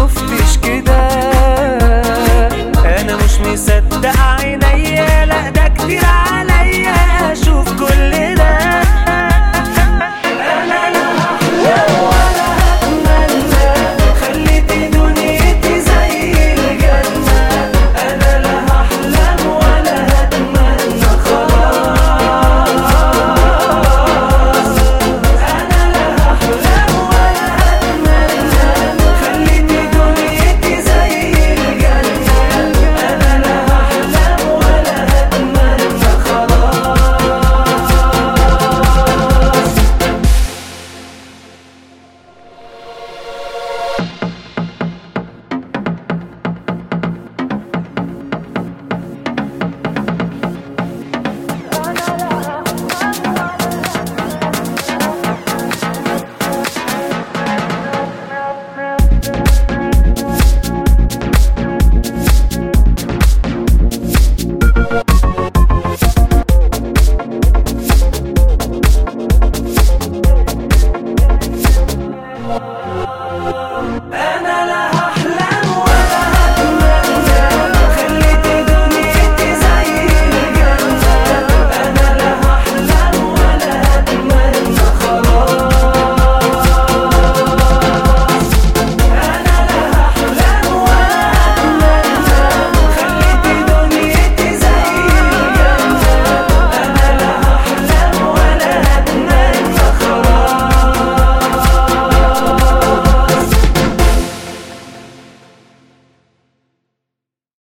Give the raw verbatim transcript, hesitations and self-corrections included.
شفتش كده. انا مش مصدق عينيا، لا ده كتير عليا اشوف كل ده. انا لا هحلم ولا هتمنى، خليتي دنيتي زي الجنة. انا لا هحلم ولا هتمنى خلاص. انا لا هحلم ولا هتمنى، خليتي دنيتي زي الجنة. انا لا هحلم ولا هتمنى خلاص.